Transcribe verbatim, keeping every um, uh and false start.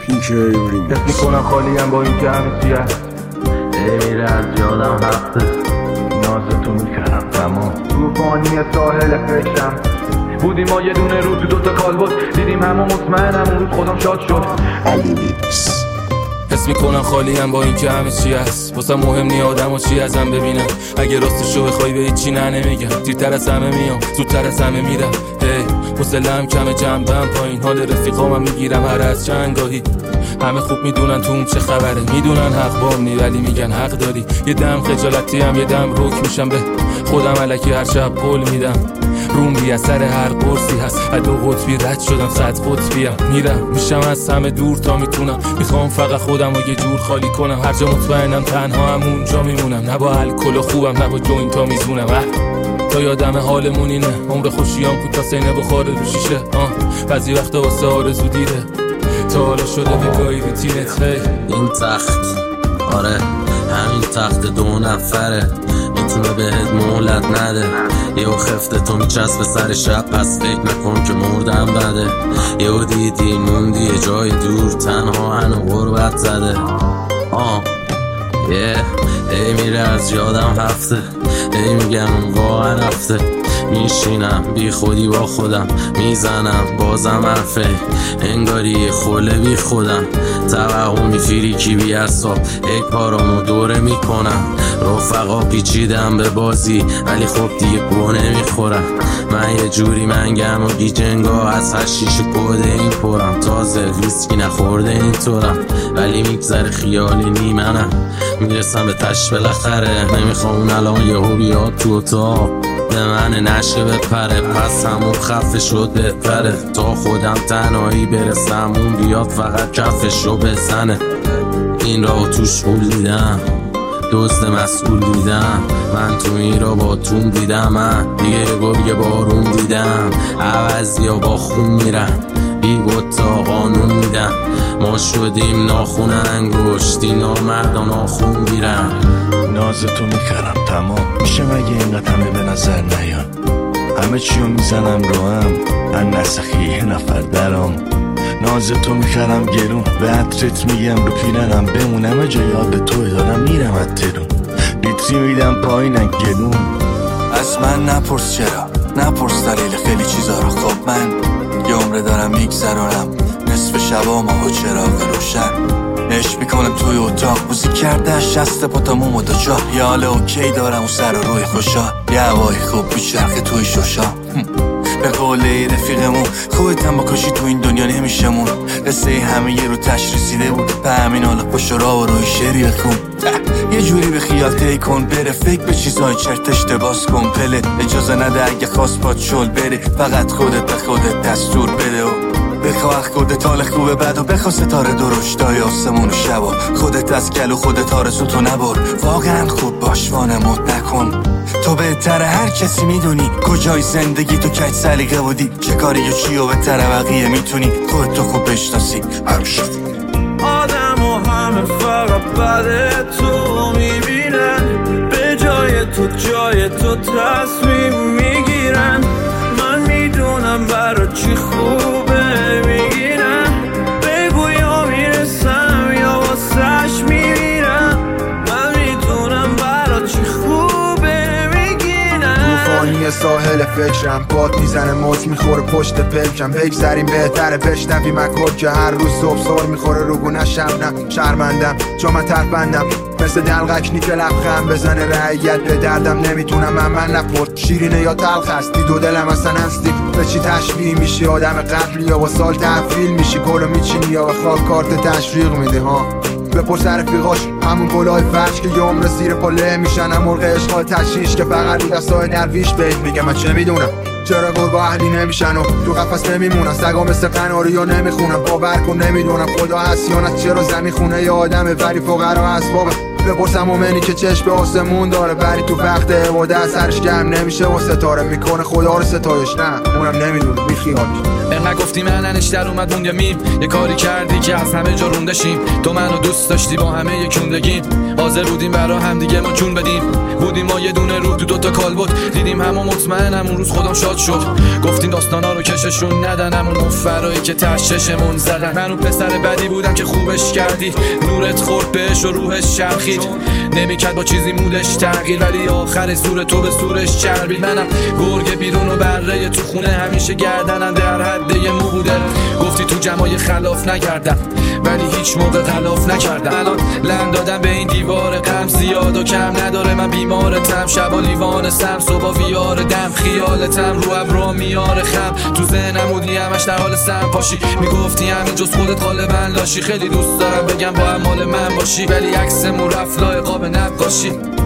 پینک ریمکس. حس میکنم خالیم با این که همه چی هست. ای میره از یادم هفته نازتو میکردم تمام. توفانی ساحل فکرم بودیم ما یه دونه رو تو دوتا کالبد. دیدیم همه مطمئنم اون روز خودم شاد شد. علی میکس. حس میکنم خالیم با این که همه چی هست. واسه مهم نی آدم و چی ازم ببینم. اگه راستشو بخوای به هیچی نه نمیگم. دیرتر از همه میام زودتر از همه میرم. هی حوصله‌ام کمه جنبم پایین. حال رفیقامم میگیرم هر از چندگاهی. همه خوب میدونن تو اون چه خبره. میدونن حق بام نی ولی میگن حق داری. یه دم خجالتی هم یه دم روک میشم به خودم الکی هر شب قول میدم. روم بی اثر هر قرصی هست. از دو قطبی رد شدم صد قطبیم. میرم میشم از همه دور تا میتونم. میخوام فقط خودم رو یه جور خالی کنم. هر جا مطمئنم تنها هم اونجا میمونم. نه با الکل و خوبم نه با جوینت ها میزونم. تا یادم حالمون اینه عمر خوشیام کوتا سینه بخاره رو شیشه. آه بعضی وقتا واسه آرزو دیره تا حالا شده به گاهی روتینت. این تخت آره همین تخت دو نفره میتونه بهت مهلت نده. یهو خفته تو میچسبه سر شب پس فکر نکن که مردم بده. یهو دیدی موندی یه جای دور تنها هنو غربت زده. آه یه ای میره از یادم هفته. ای میگم واقعا رفته. میشینم بی خودی با خودم میزنم بازم حرفه. انگاری خوله بی خودم توهمی فریکی بی اصاب. ای کارامو دوره میکنم. رفقا پیچیدم به بازی ولی خب دیگه گوه نمیخورم. من یه جوری منگم و گیجنگا از هشیش کده این پرم. تازه ویسکی نخورده این طورم ولی میگذره خیالی نیمنم. میرسم به تش بالاخره. نمیخوام اون الان یهو بیاد تو اتاق به من نشه بپره. پس همون خفه شد بهتره تا خودم تنهایی برسم. اون بیاد فقط کفشو بزنه. این راو توش قول دیدم دزد مسئول دیدم. من تو این را با تون دیدم. من دیگه گرگ بارون دیدم. عوضی ها با خون میرم بی گتا قانون میدم. ما شدیم ناخون انگشتی نامردان آخون میرم. نازتو میکرم تمام. میشه مگه اینقدر همه به نظر نیان. همه چیو میزنم رو هم ان نسخی یه نفر درام. نازتو میکرم گرون به عطرت میگم رو پیرنم بمونم. جا یاد توی دارم میرم از ترون. لیتری میدم پایینن گلون. از من نپرس چرا نپرس دلیل خیلی چیزا رو. خب من یه عمره دارم میگذرانم نصف شبا ما با چراغ روشن. عشق میکنم توی اتاق بوزی کرده شست پاتموم و دو جا. یه حال اوکی دارم و سر و روی خوشا. یه هوای خوب بیچرخه توی شوشا. به قوله رفیقمون خودتم با کشی تو این دنیا نمیشمون. قصه همه یه رو تش رسیده بود به همین حالا پشت را و روی شعری بخون. یه جوری به خیال تی کن بره. فکر به چیزای چرتش باز کن پله. اجازه نده اگه خواست پات شل بره. فقط خودت به خودت دستور بده و بخواه خودت حال خوبه بعد و بخواه ستاره درشتای آسمون و شبا. خودت از گلو خودت آرزوتو نبر. واقعا خوب باش وانمود نکن. تو بهتره هر کسی میدونی کجای زندگی تو کج سلیقه بودی. چه کاری و چی و بهتره بقیه میتونی خودتو خوب بشناسی. همشه آدم و همه فقط بعد تو میبینن. به جای تو جای تو تصمیم میگیرن. من میدونم برا چی خوبه میگیرن. بگو یا میرسم یا واسش میمیرم. من میدونم برا چی خوبه میگیرن. توفانی ساحل فکرم باد میزنه موت میخوره پشت پلکم. بگذریم بهتره بشنویم اکورد که هر روز صبح سر میخوره رو گونه شبنم. شرمندم چون من تربندم مثل دلغکنی که لبخم بزنه رعیت به دردم. نمیتونم من من نپرد شیرینه یا تلخ هستی. دو دلم اصلا هستی به چی تشبیه میشی. آدم قتل یا با سال تحویل میشی. گلو میچینی یا به خواه کارت تشویق میده ها. بپرس رفیقاش همون گلای فرش که یه عمر زیر پله میشن. هم مرغ عشقای تشیش که فقط رو دستای درویش بهت میگه. من چه میدونم چرا گربا اهلی نمیشن و تو قفس نمیمونن. سگا مثل قناری یا نمیخونم باور کن نمیدونم خدا هست یا نه. چرا زمین خونه یا آدمه ولی فقرا اسبابه. بپرسم مومنی که چشم به آسمون داره ولی تو وقت عبادت سرش گرم نمیشه و ستاره میکنه خدا رو ستایش. نه اونم نمیدونه بیخیال. انقدر گفتی مننش در اومد موند میم، یه کاری کردی که از همه جا رونده شیم. تو منو دوست داشتی با همه یکوندگیم، حاضر بودیم برا هم دیگه ما جون بدیم. بودیم ما یه دونه روح تو دوتا کالبد، دیدیم همه مطمئنم اون روز خودم شاد شد. گفتیم داستانا رو کششون ندن، همون مفرایی که تششمون زدن. من اون پسر بدی بودم که خوبش کردی، نورت خورد بهش و روحش چرخید. نمیکرد با چیزی مودش تغییر، ولی آخر زور تو به زورش چربید. منم گرگ بیرون و بره تو خونه، همیشه گردنم در حد یه مو بوده. گفتی تو جمعای خلاف نکردم ولی هیچ موقع خلاف نکردم. الان لند دادم به این دیوار غم، زیاد و کم نداره من بیمارتم. شبا لیوان سم صبح ویار دم، خیالتم رو ابرا میار خم. تو ذهنم بودی همش در حال سم پاشی، میگفتی همین جز خودت غالبا لاشی. خیلی دوست دارم بگم با هم مال من باشی، ولی عکسمون رفت لای قاب نقاشی.